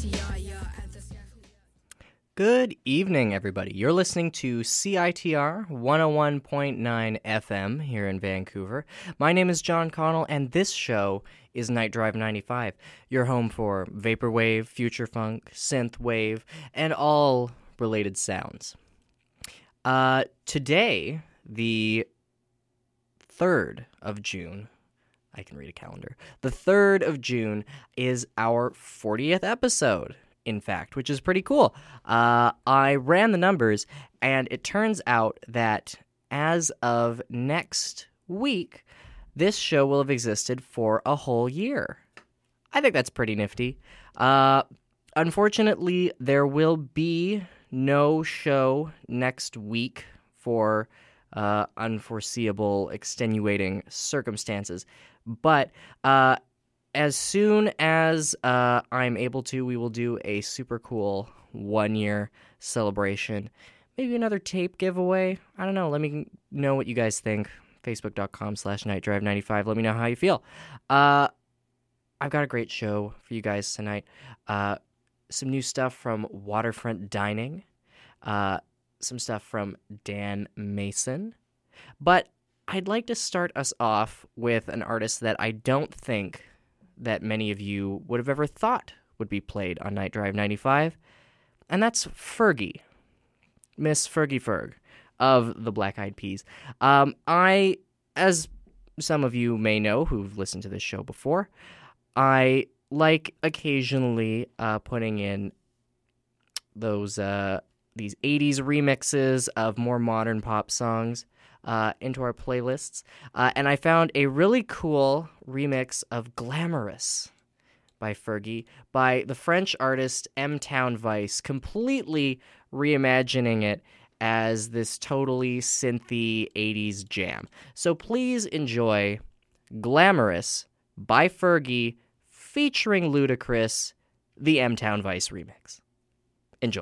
Good evening, everybody. You're listening to CITR 101.9 FM here in Vancouver. My name is John Connell, and this show is Night Drive 95, your home for vaporwave, future funk, synthwave, and all related sounds. Today, the 3rd of June, I can read a calendar. The 3rd of June is our 40th episode, in fact, which is pretty cool. I ran the numbers, and it turns out that as of next week, this show will have existed for a whole year. I think that's pretty nifty. Unfortunately, there will be no show next week for unforeseeable, extenuating circumstances. But as soon as I'm able to, we will do a super cool 1-year celebration. Maybe another tape giveaway. I don't know. Let me know what you guys think. Facebook.com/NightDrive95. Let me know how you feel. I've got a great show for you guys tonight. Some new stuff from Waterfront Dining. Some stuff from Dan Mason. But I'd like to start us off with an artist that I don't think that many of you would have ever thought would be played on Night Drive 95, and that's Fergie, Miss Fergie Ferg of the Black Eyed Peas. As some of you may know who've listened to this show before, I like occasionally putting in these 80s remixes of more modern pop songs into our playlists, and I found a really cool remix of Glamorous by Fergie by the French artist M-Town Vice, completely reimagining it as this totally synthy 80s jam. So please enjoy Glamorous by Fergie featuring Ludacris, the M-Town Vice remix. Enjoy.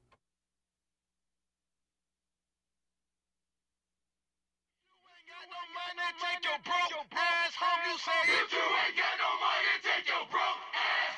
Take your broke ass home, you say. If you ain't got no money, take your broke ass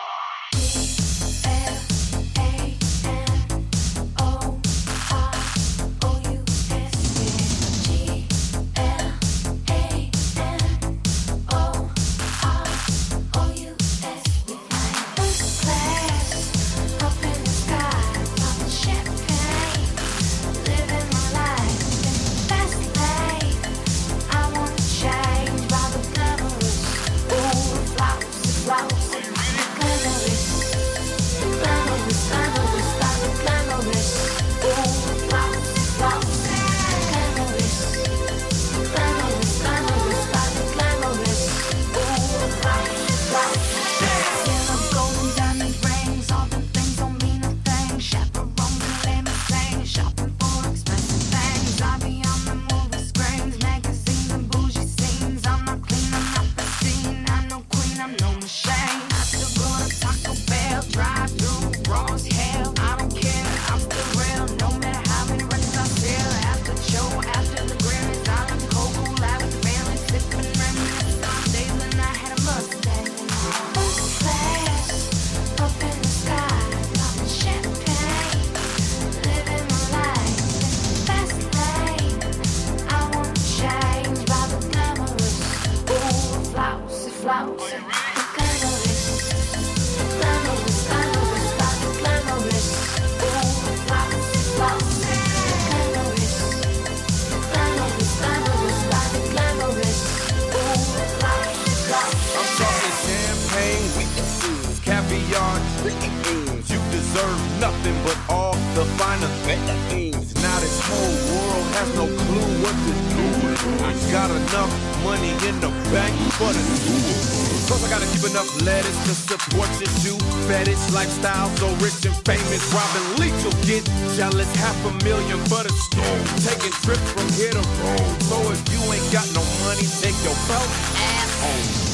nothing but all the finer things. Now this whole world has no clue what to do with it. I got enough money in the bank for the tour. Plus I gotta keep enough lettuce to support your shoe fetish lifestyle. So rich and famous, Robin Leach will get jealous. $500,000 for the store, taking trips from here to Rome. So if you ain't got no money, take your broke ass home.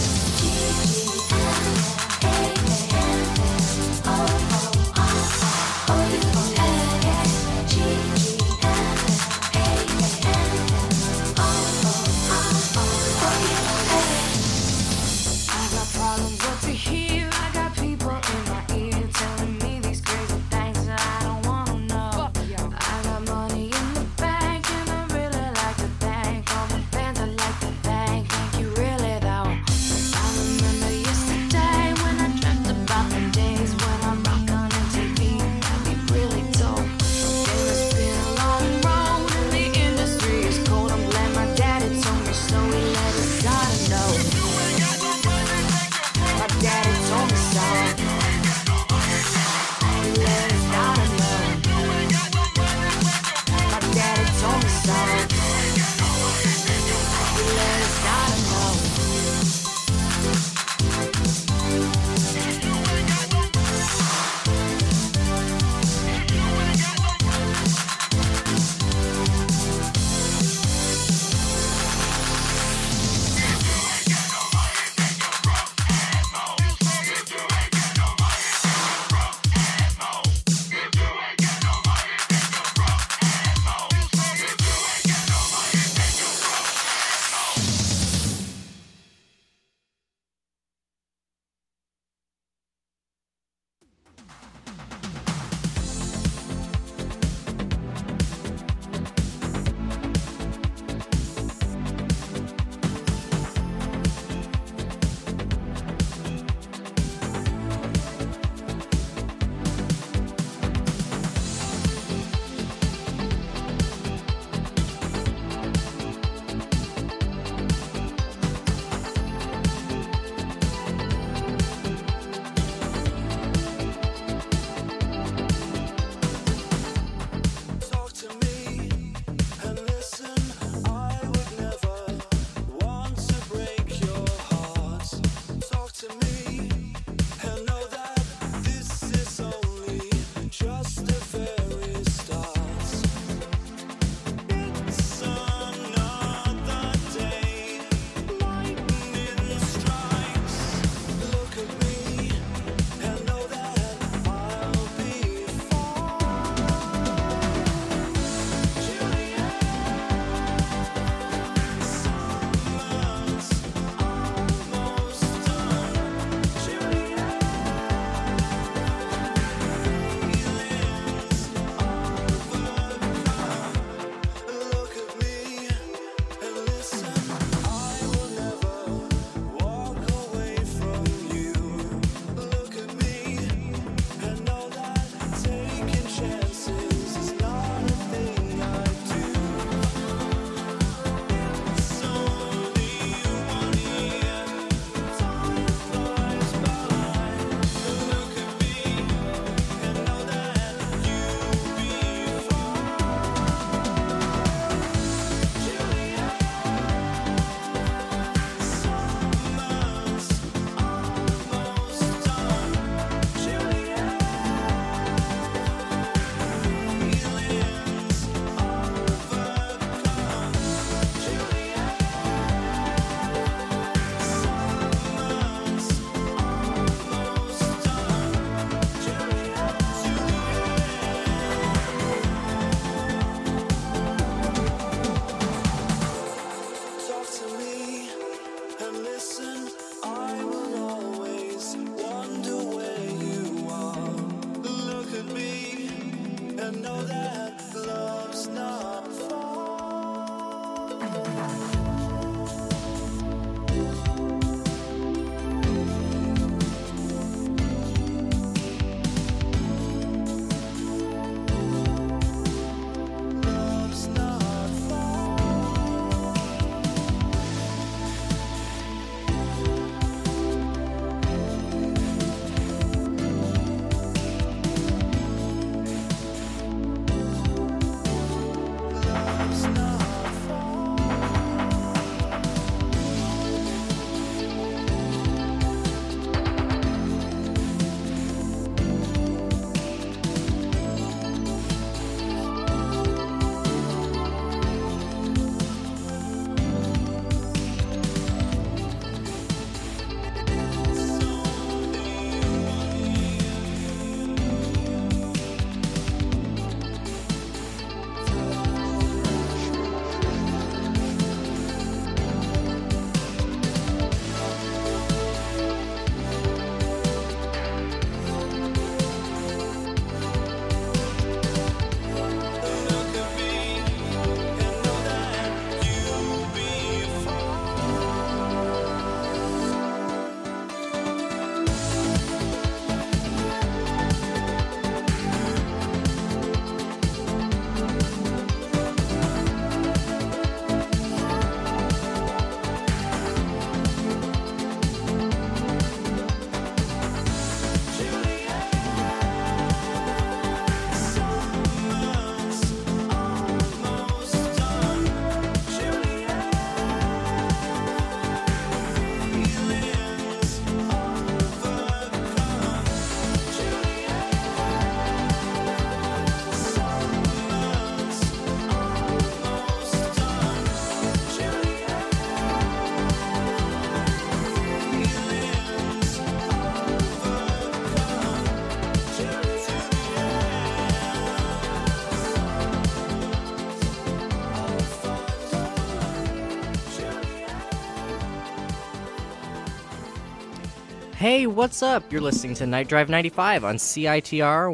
Hey, what's up? You're listening to Night Drive 95 on CITR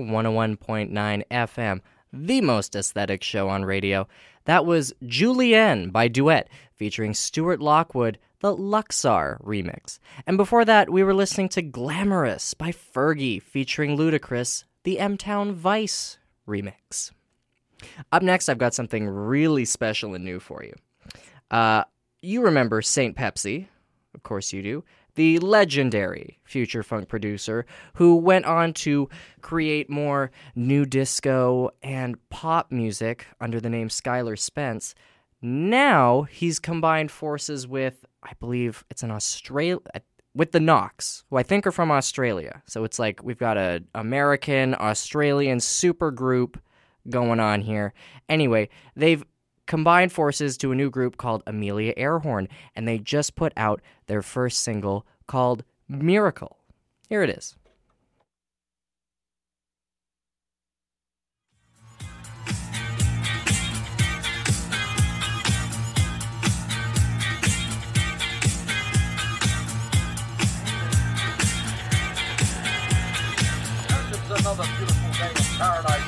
101.9 FM, the most aesthetic show on radio. That was Julienne by Duet, featuring Stuart Lockwood, the Luxor remix. And before that, we were listening to Glamorous by Fergie, featuring Ludacris, the M-Town Vice remix. Up next, I've got something really special and new for you. You remember Saint Pepsi, of course you do, the legendary future funk producer who went on to create more new disco and pop music under the name Skylar Spence. Now he's combined forces with, I believe it's an with the Knox, who I think are from Australia. So it's like we've got a American-Australian super group going on here. Anyway, they've combined forces to a new group called Amelia Airhorn, and they just put out their first single called Miracle. Here it is. It's another beautiful day in paradise.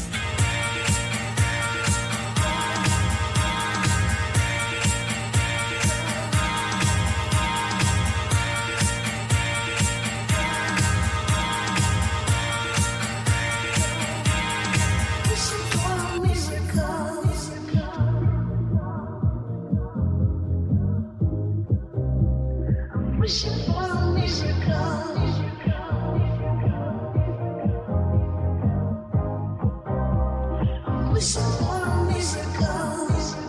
Wishing for a miracle. Wishing for a miracle.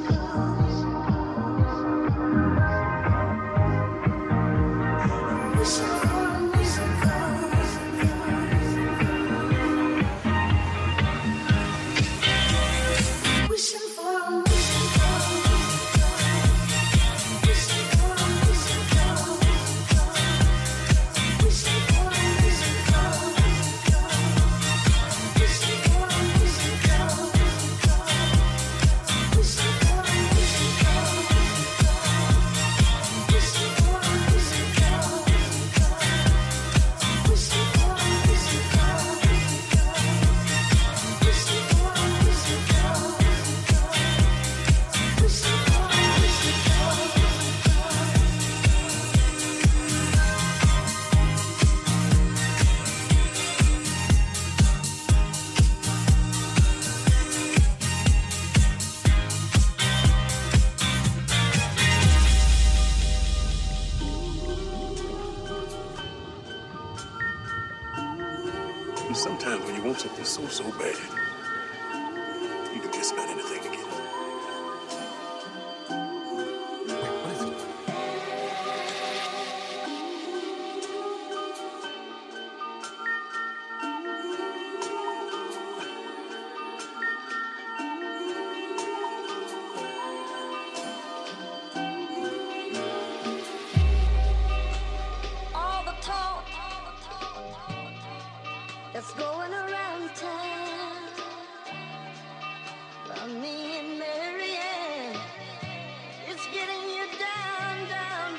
Wishing for a miracle. Wishing for a miracle. Wishing for a miracle. Sometimes when you want something so bad, you do just about anything to get it. Wait, what is it? All the talk that's going around town about me and Marianne, it's getting you down, down,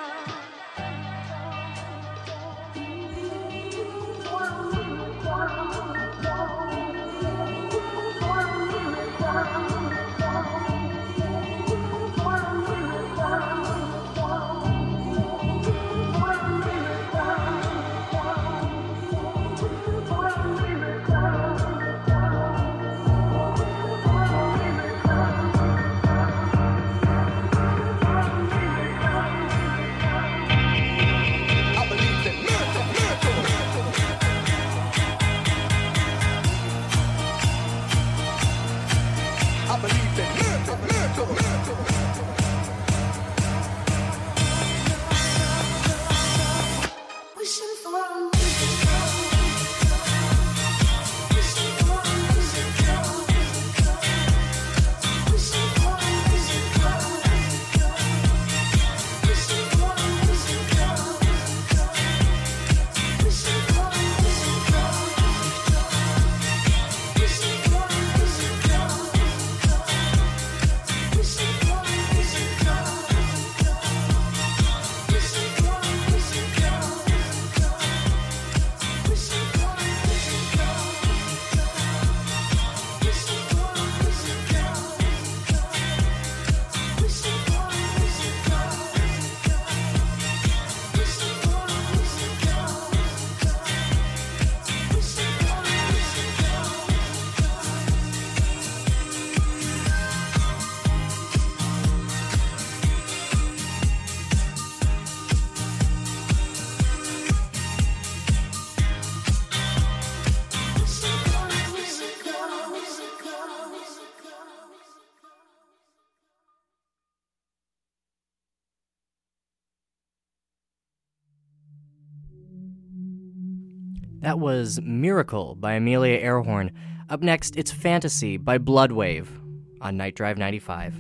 I believe in I believe in wishing for a miracle. Wishing for a miracle. Wishing for a miracle. Wishing for a miracle. Wishing for a miracle. Wishing for a miracle. Wishing for a That was Miracle by Amelia Earhart. Up next, it's Fantasy by Bloodwave on Night Drive 95.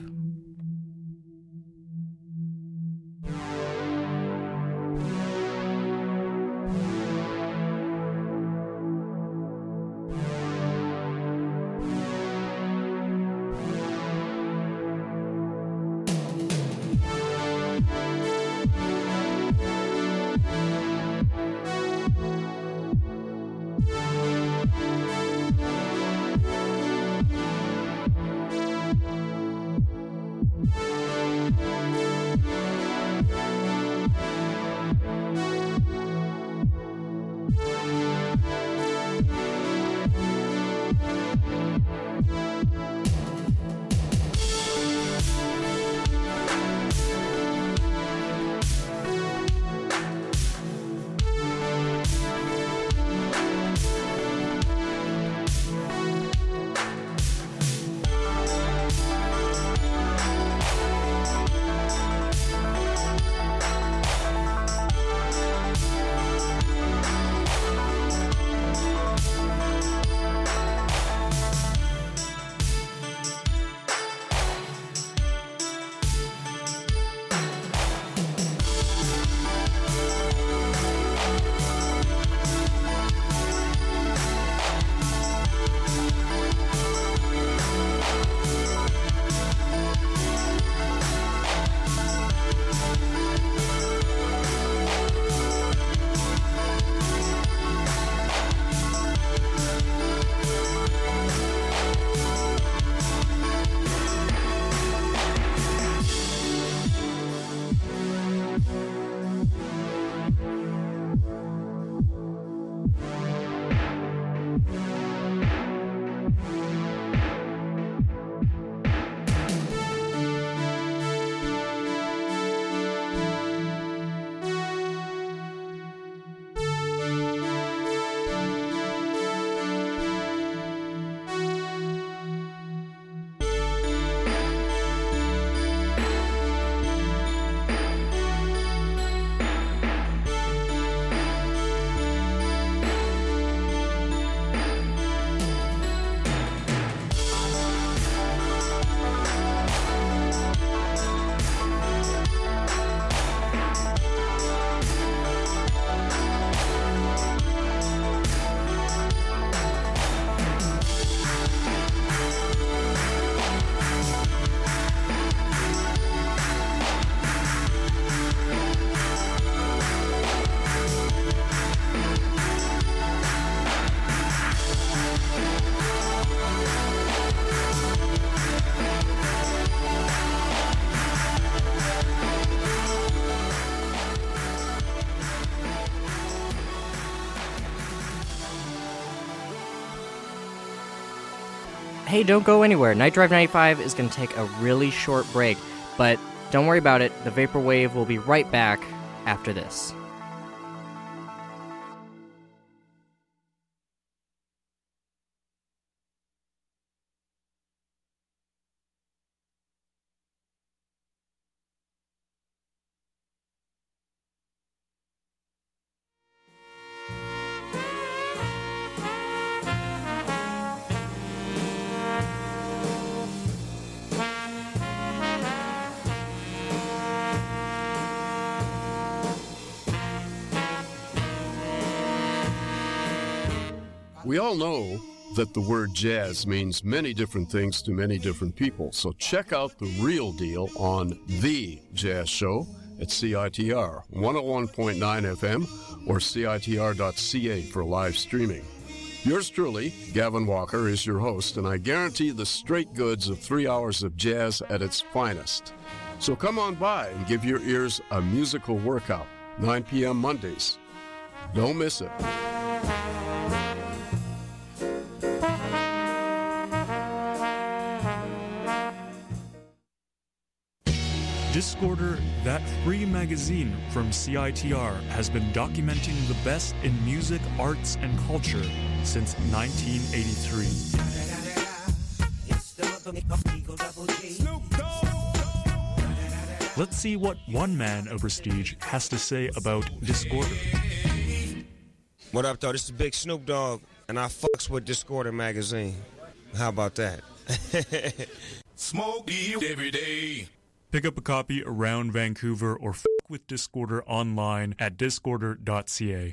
Hey, don't go anywhere. Night Drive 95 is going to take a really short break, but don't worry about it. The Vaporwave will be right back after this. We all know that the word jazz means many different things to many different people, so check out the real deal on The Jazz Show at CITR 101.9 FM or CITR.ca for live streaming. Yours truly, Gavin Walker, is your host, and I guarantee the straight goods of 3 hours of jazz at its finest. So come on by and give your ears a musical workout, 9 p.m. Mondays. Don't miss it. Discorder, that free magazine from CITR, has been documenting the best in music, arts, and culture since 1983. Let's see what one man of prestige has to say about Discorder. What up, though? This is Big Snoop Dogg, and I fucks with Discorder magazine. How about that? Smoke weed every day. Pick up a copy around Vancouver or f*** with Discorder online at discorder.ca.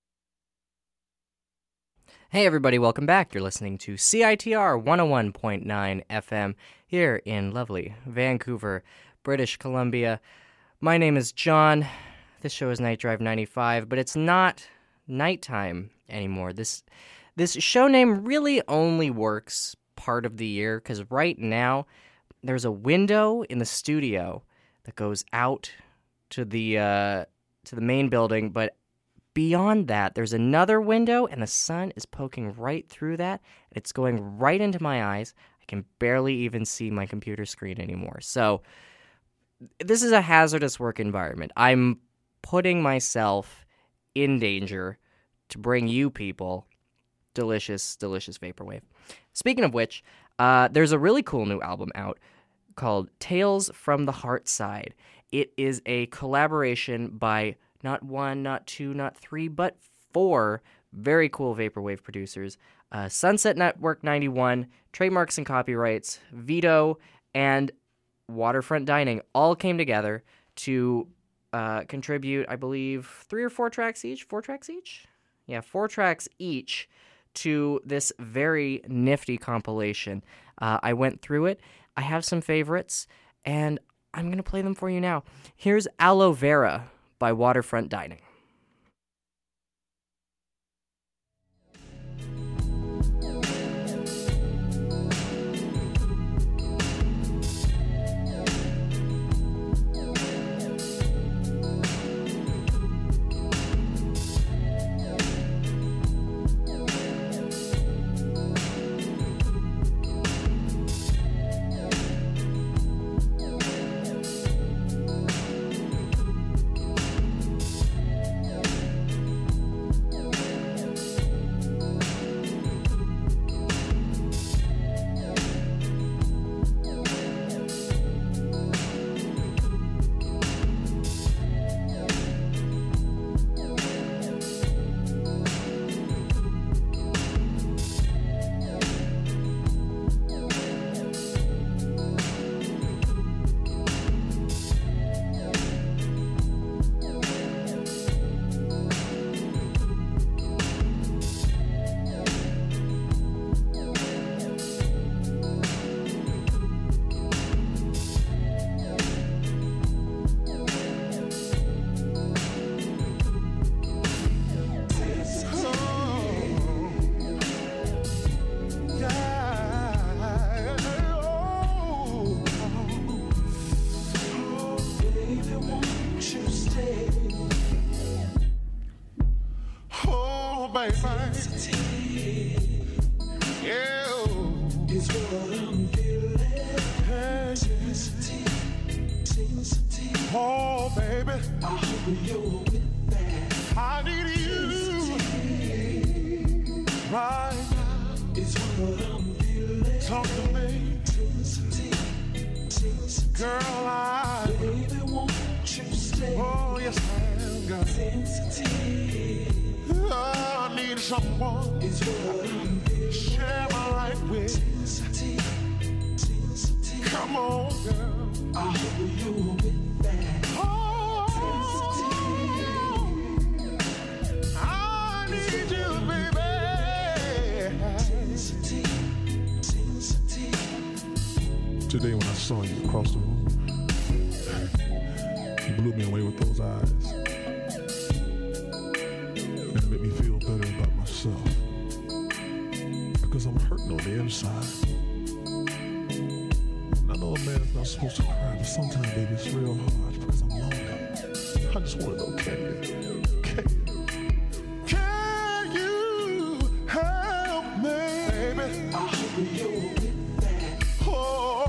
Hey everybody, welcome back. You're listening to CITR 101.9 FM here in lovely Vancouver, British Columbia. My name is John. This show is Night Drive 95, but it's not nighttime anymore. This show name really only works part of the year because right now there's a window in the studio that goes out to the main building, but beyond that, there's another window, and the sun is poking right through that, and it's going right into my eyes. I can barely even see my computer screen anymore. So this is a hazardous work environment. I'm putting myself in danger to bring you people delicious, delicious Vaporwave. Speaking of which, there's a really cool new album out called Tales from the Heart Side. It is a collaboration by not one, not two, not three, but 4 very cool Vaporwave producers. Sunset Network 91, Trademarks and Copyrights, Vito, and Waterfront Dining all came together to contribute, I believe, 3 or 4 tracks each? 4 tracks each? Yeah, 4 tracks each to this very nifty compilation. I went through it. I have some favorites, and I'm going to play them for you now. Here's Aloe Vera by Waterfront Dining. Talk to me. Girl, I really want you to stay. Oh, yes, I am, girl. Oh, I need someone to share my life with. Come on, girl. I hope you'll be back. Oh, I need you, baby. Today when I saw you across the room, you blew me away with those eyes. And it made me feel better about myself. Because I'm hurting on the inside. And I know a man's not supposed to cry, but sometimes, baby, it's real hard because I'm lonely. I just want to know, can you? Can you help me, baby? I hope you'll get back. Oh.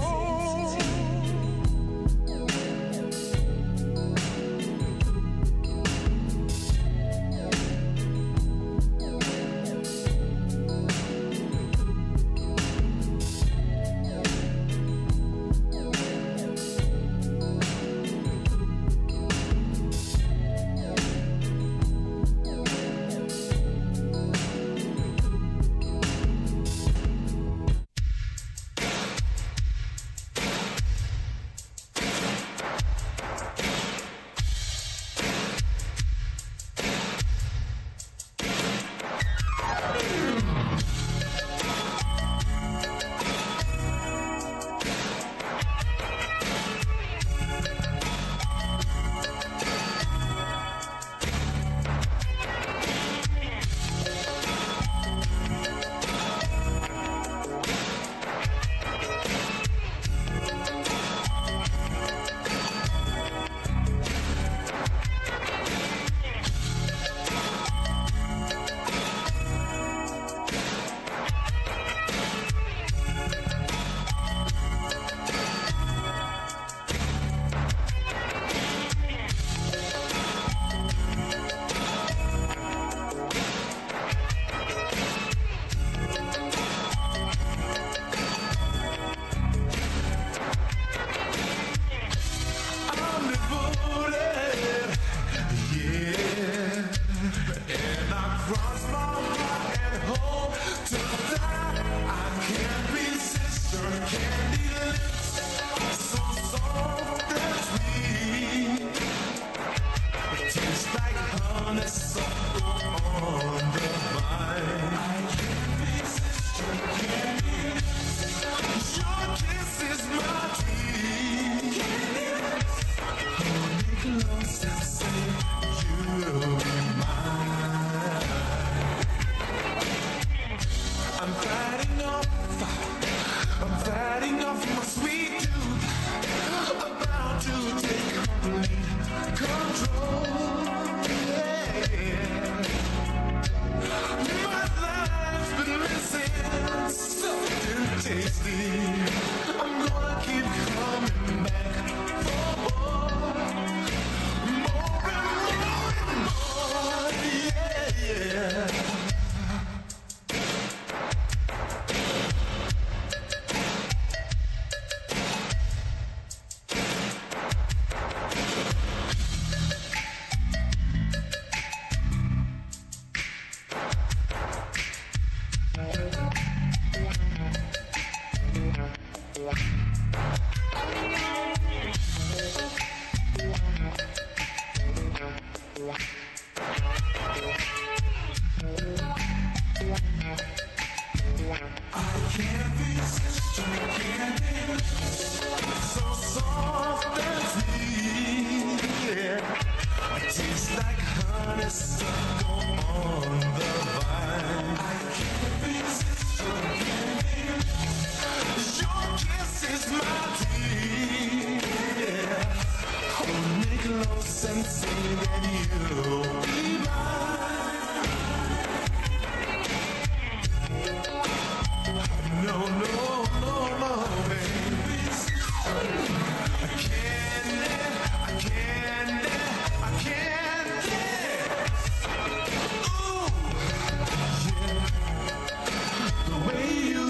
The way you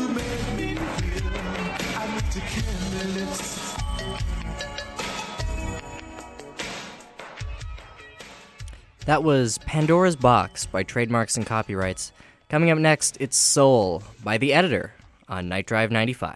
That was Pandora's Box by Trademarks and Copyrights. Coming up next, it's Soul by The Editor on Night Drive 95.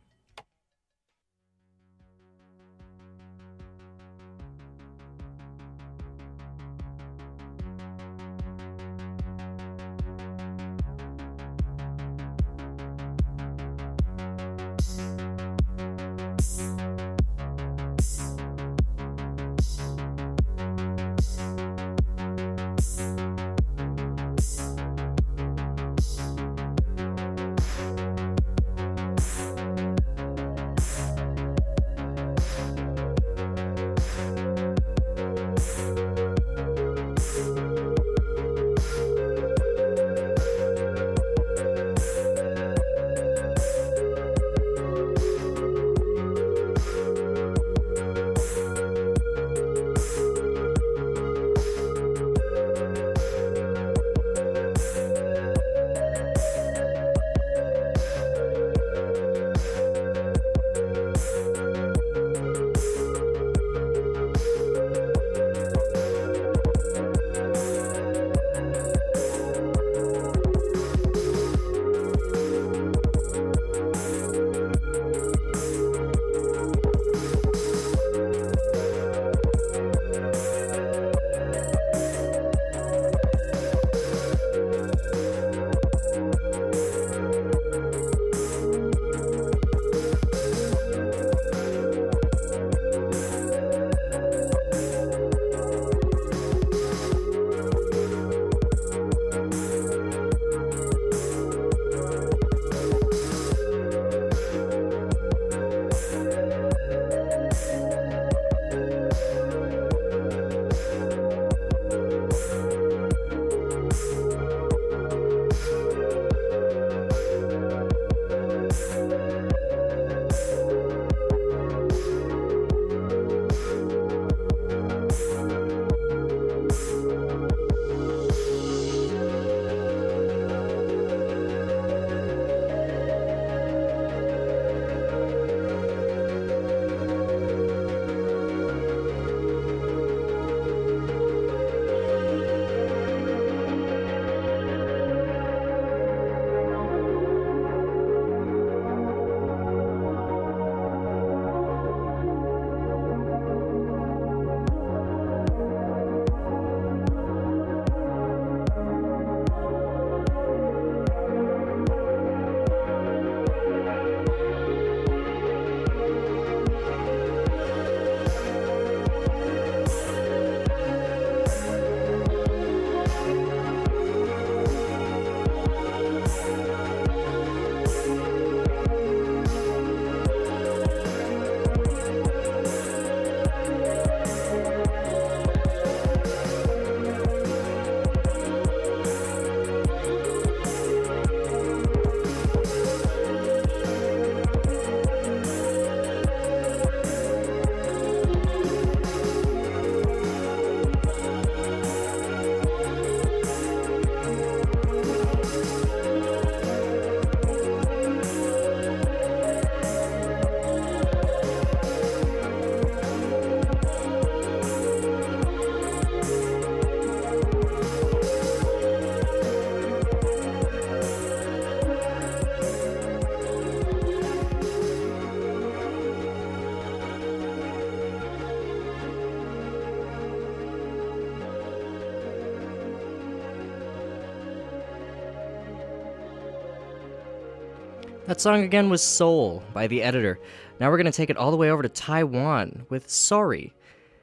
That song again was Soul by The Editor. Now we're going to take it all the way over to Taiwan with Sorry,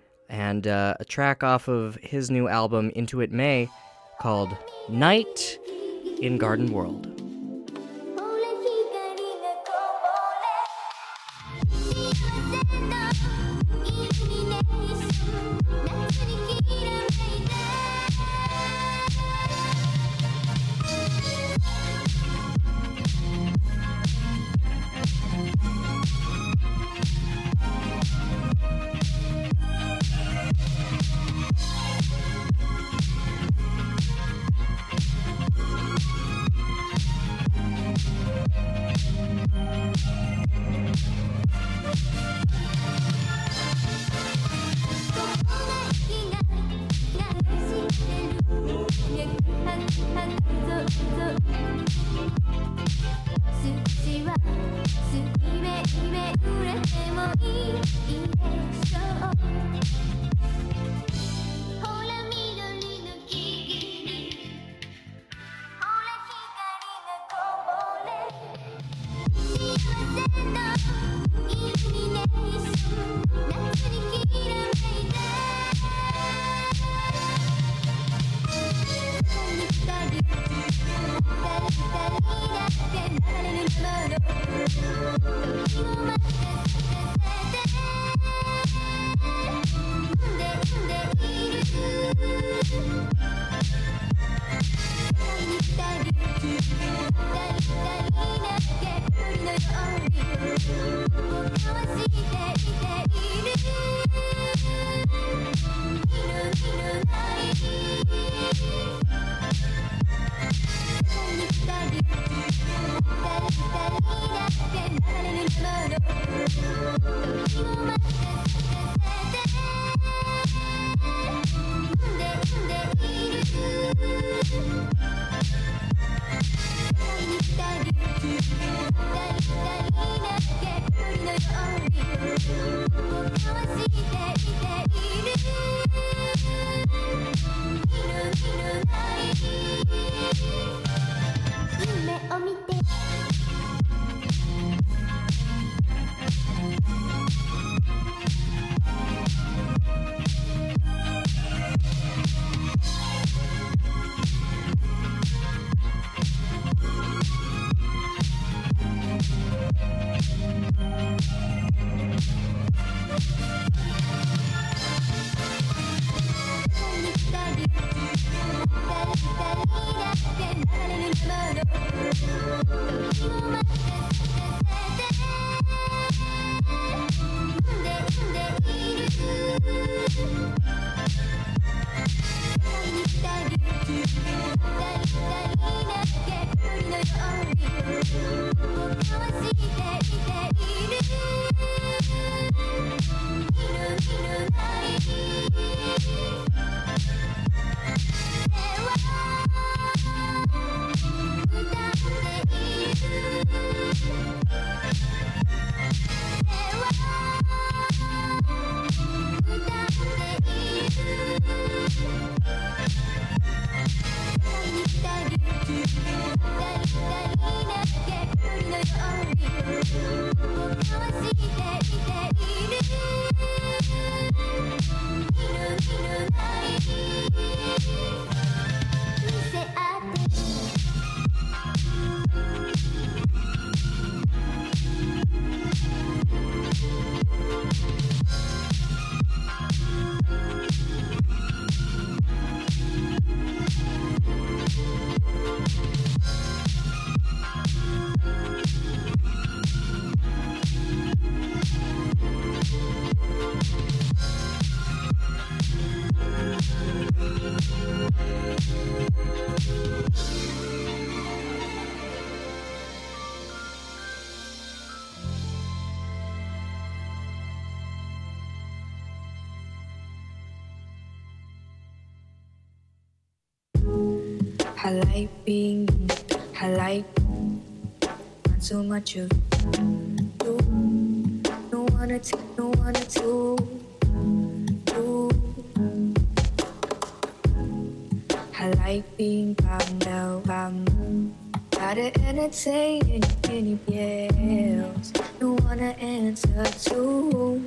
and a track off of his new album Into It May called Night in Garden World. I like being, I like not so much of you. No one to, no one to you. I like being bam, gotta entertain anybody else. No one to answer to.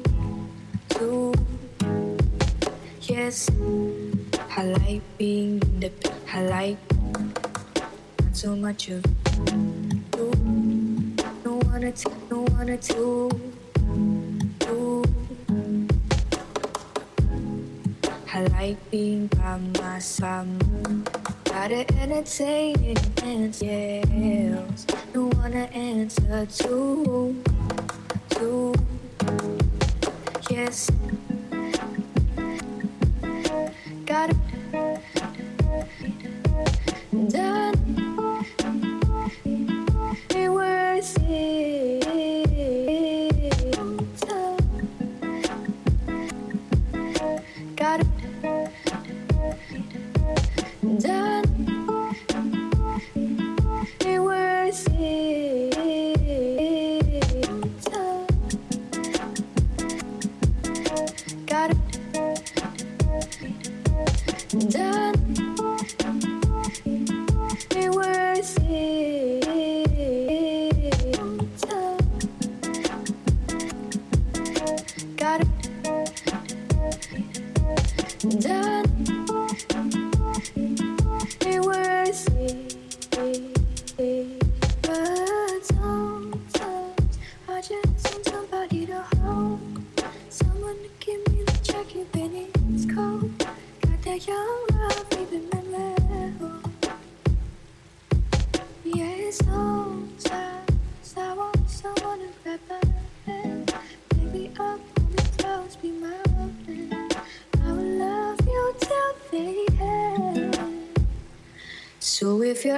Yes, I like being I like not so much of you. No one to, no one to you. I like being by myself. Gotta entertain anybody else. No one to answer to. Yes, gotta done it worth it. Gotta done it worth it.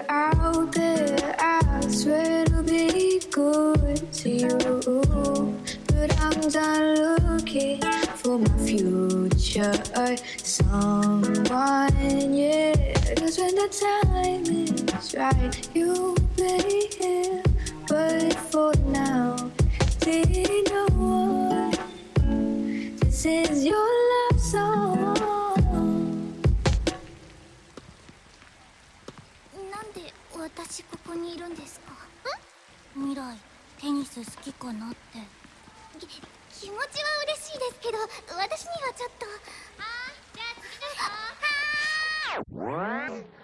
out there. I swear to be good to you, but I'm done looking for my future someone, yeah. 'Cause when the time is right, you'll be here. But for now, did no one. This is your love song. なんで私ここにいるんですか？未来テニス好きかなって。気持ちは嬉しいですけど、私にはちょっと。じゃあ次の人。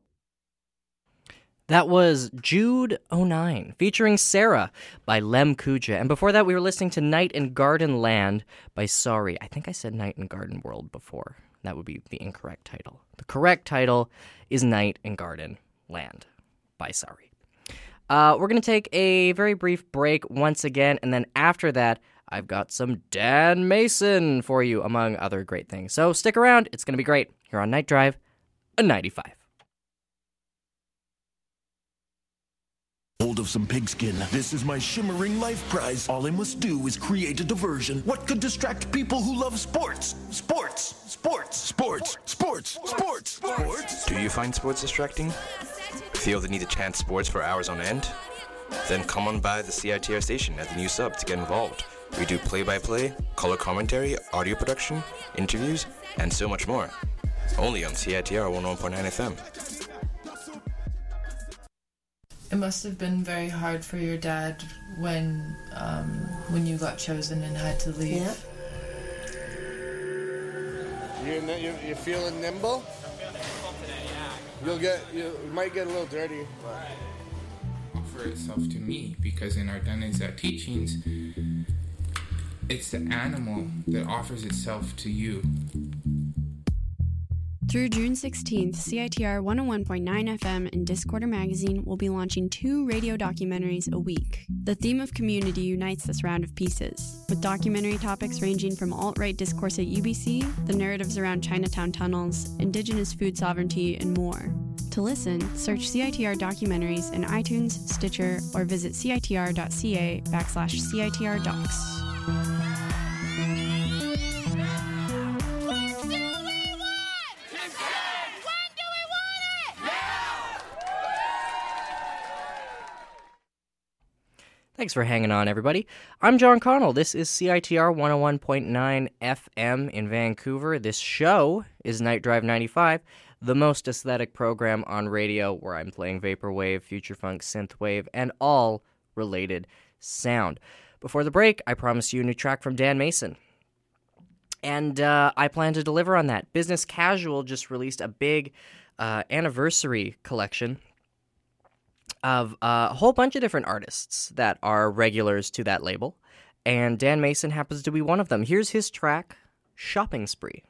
That was Jude 09 featuring Sarah by Lem Kuja. And before that, we were listening to Night in Garden Land by Sorry. I think I said Night in Garden World before. That would be the incorrect title. The correct title is Night in Garden Land by Sorry. We're going to take a very brief break once again. And then after that, I've got some Dan Mason for you, among other great things. So stick around. It's going to be great here on Night Drive, a 95. Hold of some pigskin. This is my shimmering life prize. All I must do is create a diversion. What could distract people who love sports? Sports! Sports! Sports! Sports! Sports! Sports! Do you find sports distracting? Feel the need to chant sports for hours on end? Then come on by the CITR station at the new sub to get involved. We do play-by-play, color commentary, audio production, interviews, and so much more. Only on CITR 101.9 FM. It must have been very hard for your dad when you got chosen and had to leave. Yeah. You're feeling nimble? You might get a little dirty. Offer itself to me because in Ardennes teachings, it's the animal that offers itself to you. Through June 16th, CITR 101.9 FM and Discorder Magazine will be launching 2 radio documentaries a week. The theme of community unites this round of pieces, with documentary topics ranging from alt-right discourse at UBC, the narratives around Chinatown tunnels, Indigenous food sovereignty, and more. To listen, search CITR documentaries in iTunes, Stitcher, or visit citr.ca/CITR docs. Thanks for hanging on, everybody. I'm John Connell. This is CITR 101.9 FM in Vancouver. This show is Night Drive 95, the most aesthetic program on radio where I'm playing vaporwave, future funk, synthwave, and all related sound. Before the break, I promised you a new track from Dan Mason. And I plan to deliver on that. Business Casual just released a big anniversary collection of a whole bunch of different artists that are regulars to that label, and Dan Mason happens to be one of them. Here's his track, Shopping Spree.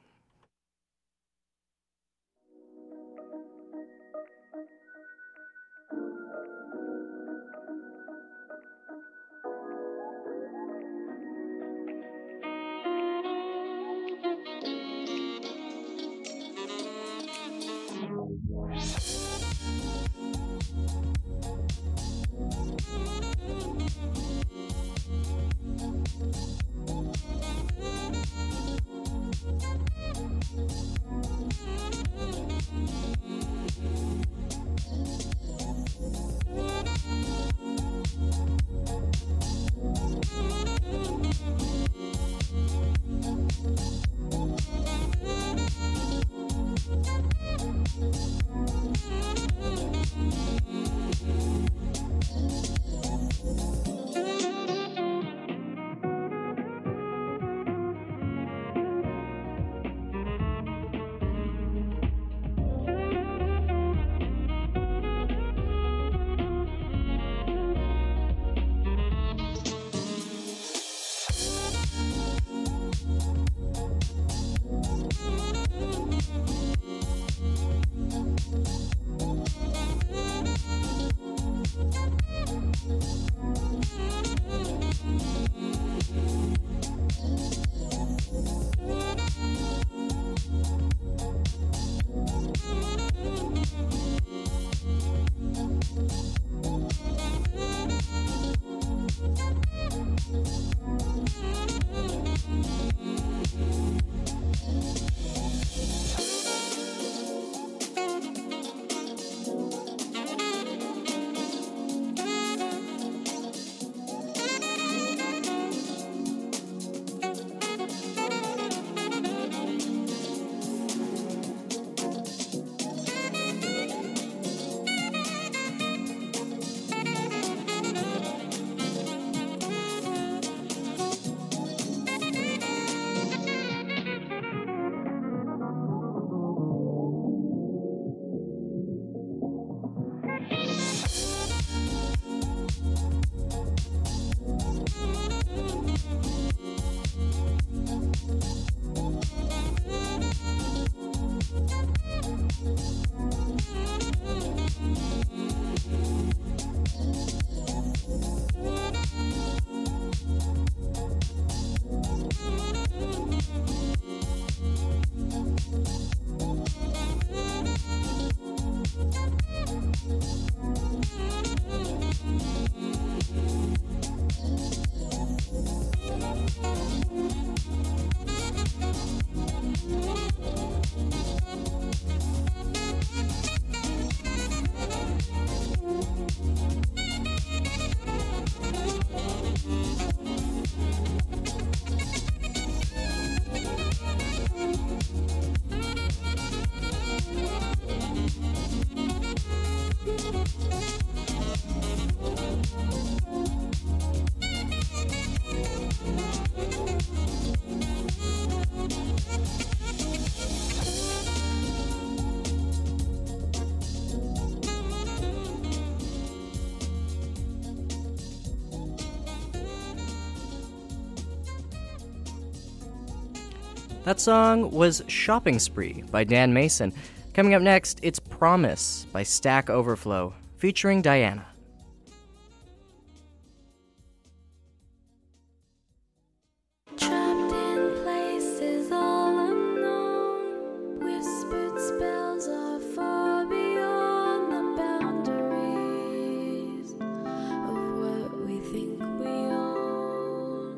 That song was Shopping Spree by Dan Mason. Coming up next, it's Promise by Stack Overflow, featuring Diana. Trapped in places all unknown, whispered spells are far beyond the boundaries of what we think we own.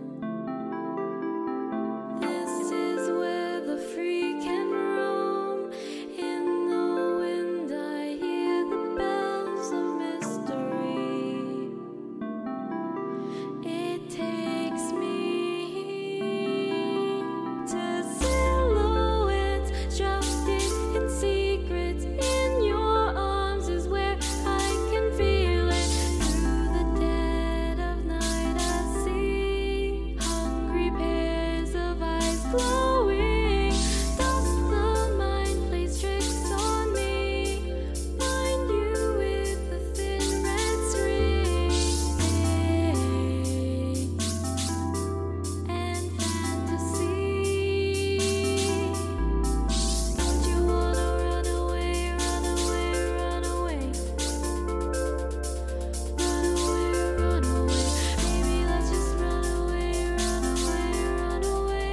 This is where the free can roam. In the wind I hear the bells of mystery. It takes me to silhouettes drafted in secrets. In your arms is where I can feel it. Through the dead of night I see hungry pairs of eyes glowing. Does the mind plays tricks on me? Find you with a thin red string and fantasy. Don't you wanna run away, run away, run away? Run away, run away. Baby, let's just run away, run away, run away.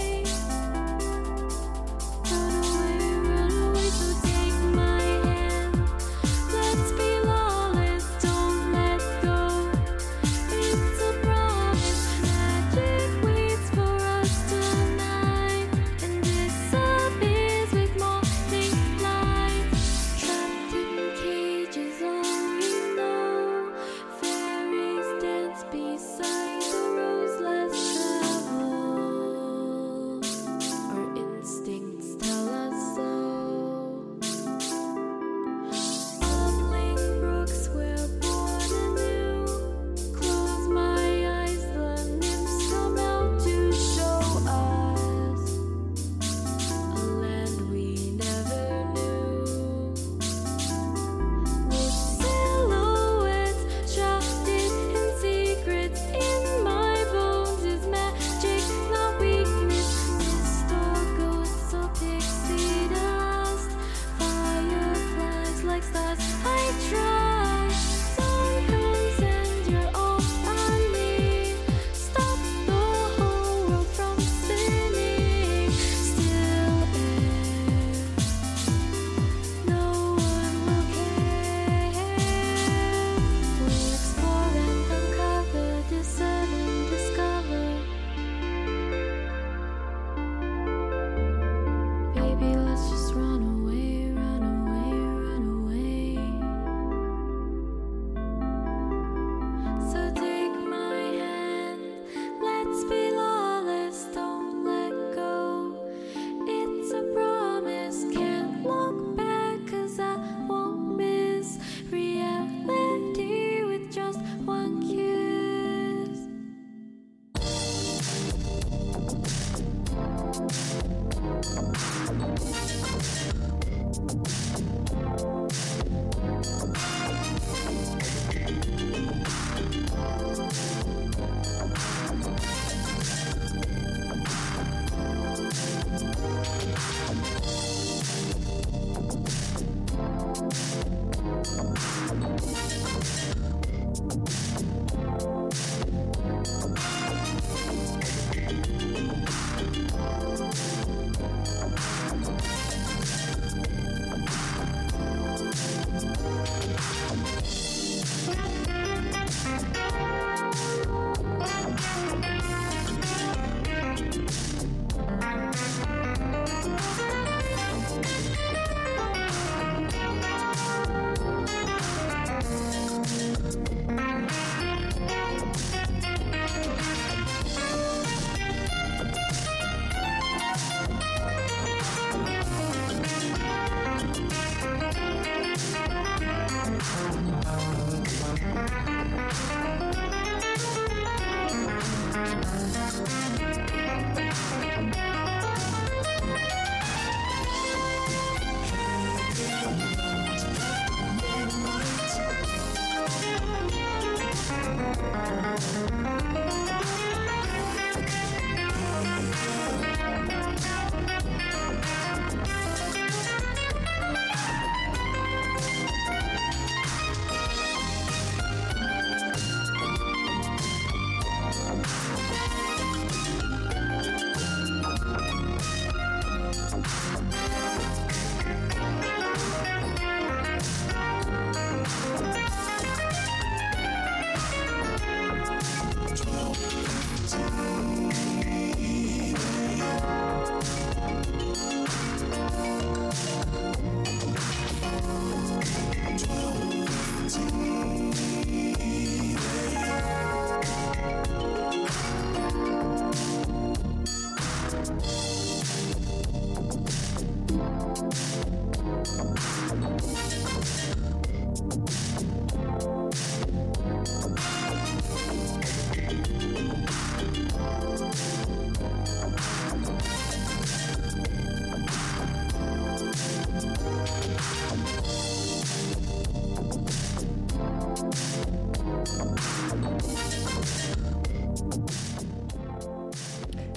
Run away, run away. So take my hand. Let's be lawless, don't let go. It's a promise. Magic waits for us tonight. And disappears with morning light. Trapped in cages, all we know. Fairies dance beside the rose less traveled. Our instincts tell us so. Bubbling brooks, we're born anew. Close my eyes, the nymphs come out to show us a land we never knew. With silhouettes shrouded in secrets, in my bones is magic, not weakness. Mist or ghosts or pixie dust, fireflies like stars I trust. Sun comes and you're all I need. Stop the whole world from spinning. Still air, no one will care. We'll explore and uncover, discern and discover. Baby, let's just run away, run away, run away. So take my hand, let's be lawless, don't let go. It's a promise, can't look back, 'cause I won't miss reality with just one kiss.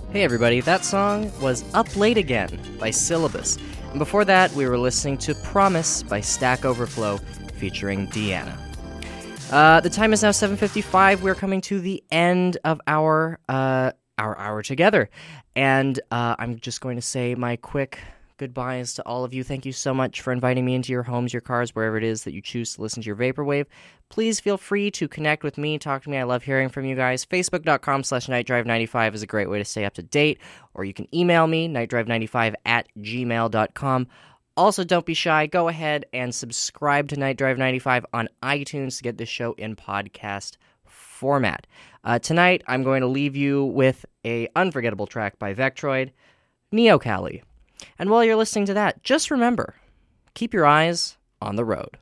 Hey everybody, that song was Up Late Again by Syllabus. And before that, we were listening to Promise by Stack Overflow featuring Deanna. The time is now 7:55. We're coming to the end of our hour together. And I'm just going to say my quick goodbyes to all of you. Thank you so much for inviting me into your homes, your cars, wherever it is that you choose to listen to your Vaporwave. Please feel free to connect with me, talk to me. I love hearing from you guys. Facebook.com/NightDrive95 is a great way to stay up to date. Or you can email me, nightdrive95@gmail.com. Also, don't be shy. Go ahead and subscribe to Night Drive 95 on iTunes to get this show in podcast format. Tonight, I'm going to leave you with an unforgettable track by Vectroid, Neo Kali. And while you're listening to that, just remember, keep your eyes on the road.